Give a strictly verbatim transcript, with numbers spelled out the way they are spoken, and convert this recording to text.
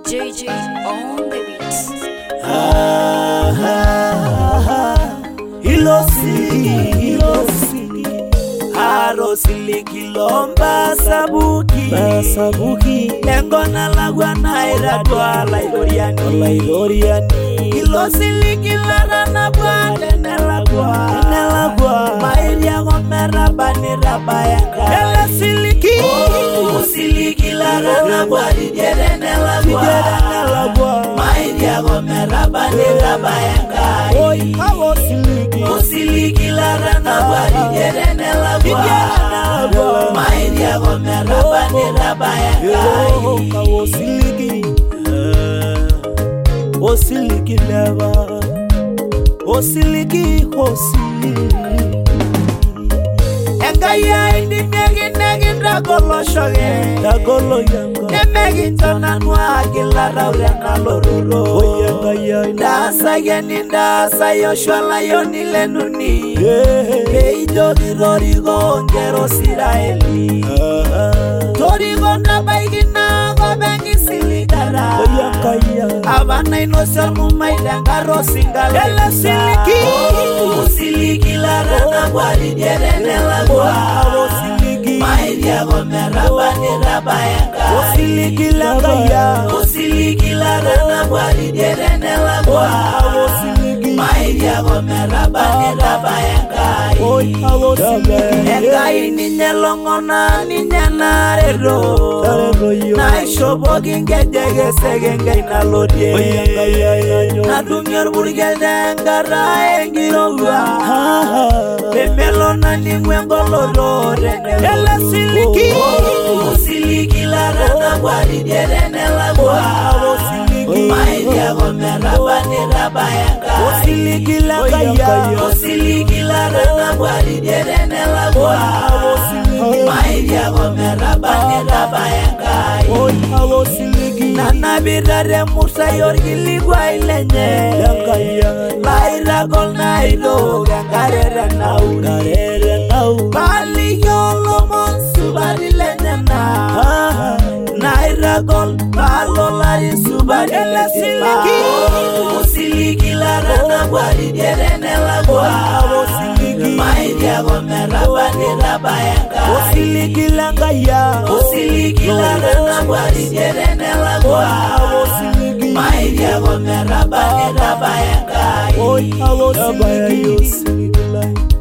J J on the beats. Ah, ah, ah, ilosili, ilosili, harosili kilomba sabuki, sabuki, lengona lagwa na iradwa la iloriani, la iloriani, ilosili kilara na bwade nelagwa, nelagwa, mairia gomera bani rabayanga, ilasiliki, ilosili kilara na bwade diere nelagwa, diere nelagwa, mairia gomera bani rabayanga, oi hawo siliki, osiliki lara na bwade diere nelagwa, diere nelagwa, mairia gomera bani rabayanga, hawo siliki, osiliki leva, osiliki osiliki. Engaya indi megi negi dragolo shoge, dragolo yanga. Nemegi tona nwa gila raure na loruro. Oyengaya indi. Dasa geni dasa yoshwala yoni lenuni. Beido girorigo ngero siraeli. Torigo na baigina go bengi siligara. Oyengaya. Avana inosel mumaida ngaro singala. Ela siliki. Osiliki lara na bwari diere nelagwa. Osiliki. Maidia gomera bani rabayanga. Osiliki lagaya. Osiliki lara na bwari diere nelagwa. Osiliki. Maidia gomera bani rabayanga. Oy osiliki. Engai ninyelongona ninyanarero. Na ishobogi ngejege segenge inalodie. Na dumyor burgelde ngara engirogwa. Bemelona ni mwengoloro rene. Ela siliki. Osiliki lara na bwari diere nelagwa. Osiliki. Maidia gomera bani rabayanga. Osiliki lagaya. Osiliki lara na bwari diere nelagwa. Osiliki. Maidia gomera bani rabayanga. Osiliki. Nana birare musa yorgili gwa ilenye. Laira gol na ilo gangarere nau. Gangarere nau. Bali yolo monsu bari lenye na. Naira gol balo lari subari ela siliki. Osiliki lara na bwari diere nelagwa. Osiliki. Maidia gomera bani rabayanga. Osiliki langaya. Osiliki lara na bwari diere nelagwa. Osiliki. Maidia gomera bani rabayanga. Oy, osiliki.